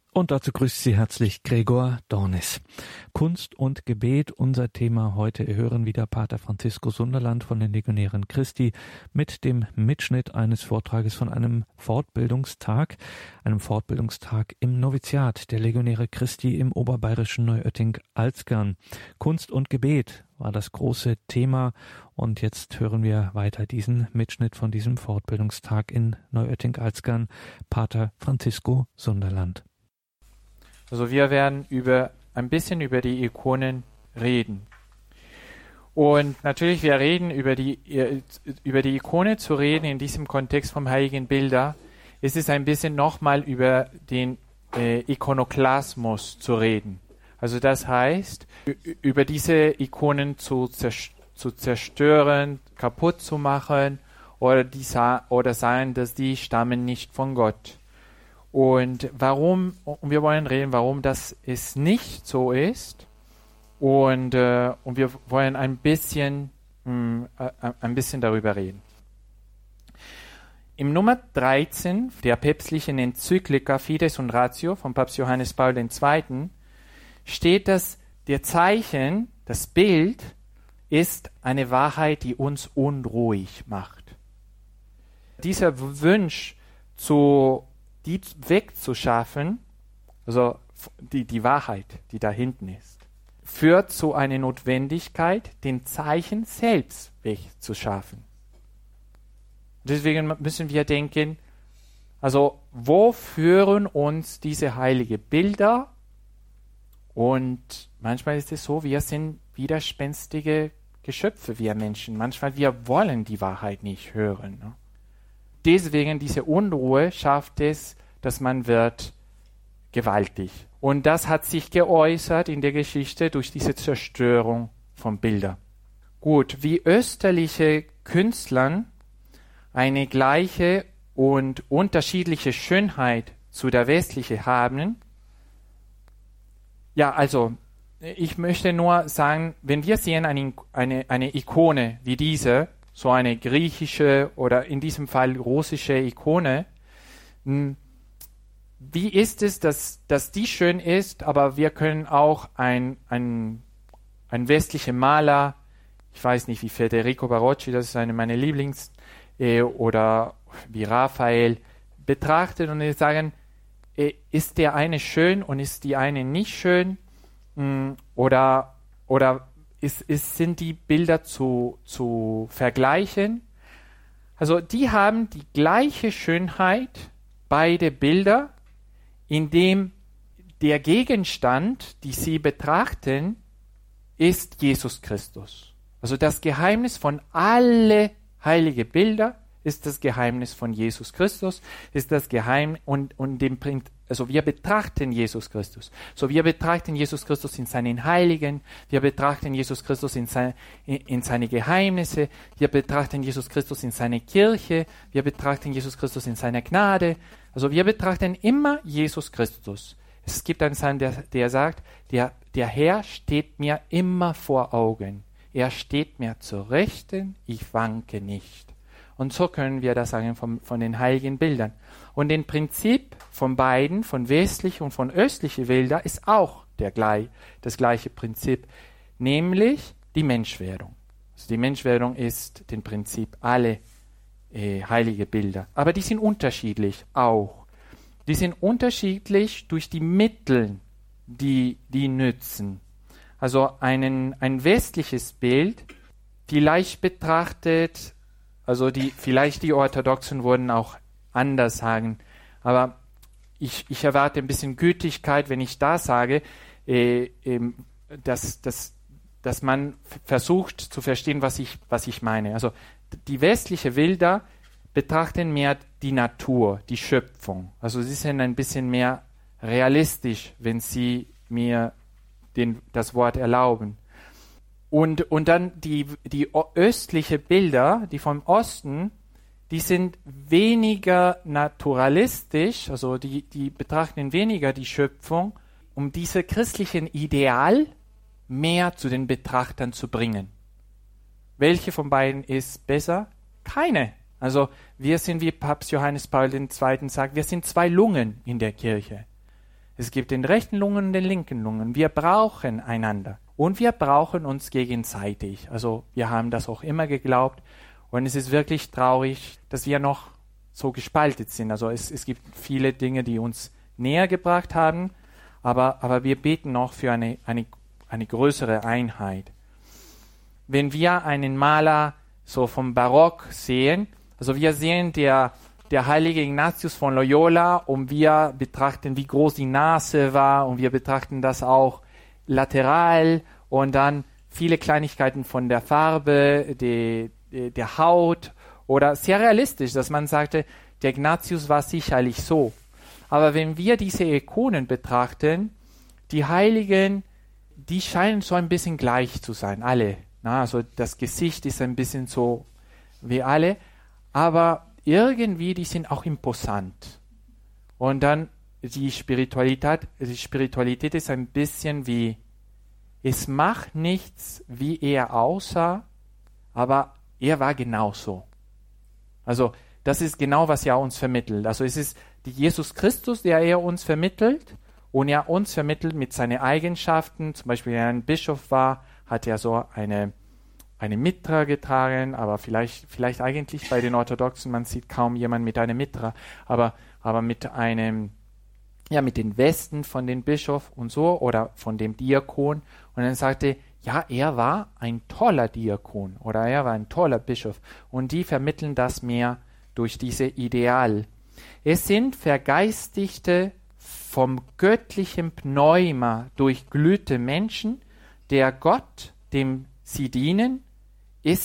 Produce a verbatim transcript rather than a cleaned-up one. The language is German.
Und dazu grüßt Sie herzlich Gregor Dornis. Kunst und Gebet, unser Thema heute. Wir hören wieder Pater Franziskus Sunderland von den Legionären Christi mit dem Mitschnitt eines Vortrages von einem Fortbildungstag, einem Fortbildungstag im Noviziat der Legionäre Christi im oberbayerischen Neuötting-Alzgern. Kunst und Gebet war das große Thema und jetzt hören wir weiter diesen Mitschnitt von diesem Fortbildungstag in Neuötting-Alzgern. Pater Franziskus Sunderland. Also wir werden über ein bisschen über die Ikonen reden. Und natürlich, wir reden über die, über die Ikone zu reden in diesem Kontext vom Heiligen Bilder, ist es ein bisschen nochmal über den äh, Ikonoklasmus zu reden. Also das heißt, über diese Ikonen zu, zerst- zu zerstören, kaputt zu machen oder, die sa- oder sagen, dass die stammen nicht von Gott. Und warum, und wir wollen reden, warum das es nicht so ist. Und, äh, und wir wollen ein bisschen, mh, äh, ein bisschen darüber reden. Im Nummer dreizehn der päpstlichen Enzyklika Fides und Ratio von Papst Johannes Paul der Zweite. steht, dass der Zeichen, das Bild, ist eine Wahrheit, die uns unruhig macht. Dieser Wunsch zu die wegzuschaffen, also die, die Wahrheit, die da hinten ist, führt zu einer Notwendigkeit, den Zeichen selbst wegzuschaffen. Deswegen müssen wir denken, also wo führen uns diese heiligen Bilder? Und manchmal ist es so, wir sind widerspenstige Geschöpfe, wir Menschen. Manchmal wir wollen die Wahrheit nicht hören. Ne? Deswegen diese Unruhe schafft es, dass man wird gewaltig. Und das hat sich geäußert in der Geschichte durch diese Zerstörung von Bildern. Gut, wie österliche Künstler eine gleiche und unterschiedliche Schönheit zu der westlichen haben. Ja, also ich möchte nur sagen, wenn wir sehen eine, eine, eine Ikone wie diese, so eine griechische oder in diesem Fall russische Ikone, wie ist es, dass, dass die schön ist, aber wir können auch ein, ein, ein westlicher Maler, ich weiß nicht wie Federico Barocci, das ist eine meiner Lieblings, äh, oder wie Raphael, betrachten und sagen, äh, ist der eine schön und ist die eine nicht schön? Mh, oder oder Ist, ist, sind die Bilder zu, zu vergleichen? Also die haben die gleiche Schönheit, beide Bilder, indem der Gegenstand, die sie betrachten, ist Jesus Christus. Also das Geheimnis von alle heilige Bilder ist das Geheimnis von Jesus Christus, ist das Geheimnis und, und dem Prinzip. Also wir betrachten Jesus Christus. So wir betrachten Jesus Christus in seinen Heiligen, wir betrachten Jesus Christus in, sein, in, in seine Geheimnisse, wir betrachten Jesus Christus in seine Kirche, wir betrachten Jesus Christus in seiner Gnade. Also wir betrachten immer Jesus Christus. Es gibt einen Psalm, der, der sagt, der, der Herr steht mir immer vor Augen. Er steht mir zur Rechten, ich wanke nicht. Und so können wir das sagen von, von den heiligen Bildern. Und das Prinzip von beiden, von westlichen und von östlichen Bildern, ist auch der gleich, das gleiche Prinzip, nämlich die Menschwerdung. Also die Menschwerdung ist das Prinzip alle äh, heilige Bilder. Aber die sind unterschiedlich auch. Die sind unterschiedlich durch die Mittel, die die nützen. Also einen, ein westliches Bild, die leicht betrachtet, also die, vielleicht die Orthodoxen würden auch anders sagen, aber ich, ich erwarte ein bisschen Gütigkeit, wenn ich da sage, äh, äh, dass, dass, dass man f- versucht zu verstehen, was ich, was ich meine. Also die westliche Bilder betrachten mehr die Natur, die Schöpfung. Also sie sind ein bisschen mehr realistisch, wenn sie mir den, das Wort erlauben. Und, und dann die, die östliche Bilder, die vom Osten, die sind weniger naturalistisch, also die, die betrachten weniger die Schöpfung, um diese christlichen Ideal mehr zu den Betrachtern zu bringen. Welche von beiden ist besser? Keine. Also wir sind, wie Papst Johannes Paul der Zweite sagt, wir sind zwei Lungen in der Kirche. Es gibt den rechten Lungen und den linken Lungen. Wir brauchen einander. Und wir brauchen uns gegenseitig. Also wir haben das auch immer geglaubt. Und es ist wirklich traurig, dass wir noch so gespalten sind. Also es, es gibt viele Dinge, die uns näher gebracht haben. Aber, aber wir beten noch für eine, eine, eine größere Einheit. Wenn wir einen Maler so vom Barock sehen, also wir sehen der, der heilige Ignatius von Loyola und wir betrachten, wie groß die Nase war und wir betrachten das auch lateral und dann viele Kleinigkeiten von der Farbe, die, die, der Haut oder sehr realistisch, dass man sagte, der Ignatius war sicherlich so. Aber wenn wir diese Ikonen betrachten, die Heiligen, die scheinen so ein bisschen gleich zu sein, alle. Na, also das Gesicht ist ein bisschen so wie alle, aber irgendwie, die sind auch imposant. Und dann die Spiritualität, die Spiritualität ist ein bisschen wie, es macht nichts, wie er aussah, aber er war genauso. Also das ist genau, was er uns vermittelt. Also es ist die Jesus Christus, der er uns vermittelt und er uns vermittelt mit seinen Eigenschaften. Zum Beispiel, wenn er ein Bischof war, hat er so eine, eine Mitra getragen, aber vielleicht, vielleicht eigentlich bei den Orthodoxen, man sieht kaum jemanden mit einer Mitra, aber, aber mit einem, ja, mit den Westen von dem Bischof und so oder von dem Diakon. Und dann sagte, ja, er war ein toller Diakon oder er war ein toller Bischof. Und die vermitteln das mehr durch diese Ideal. Es sind vergeistigte, vom göttlichen Pneuma durchglühte Menschen, der Gott, dem sie dienen,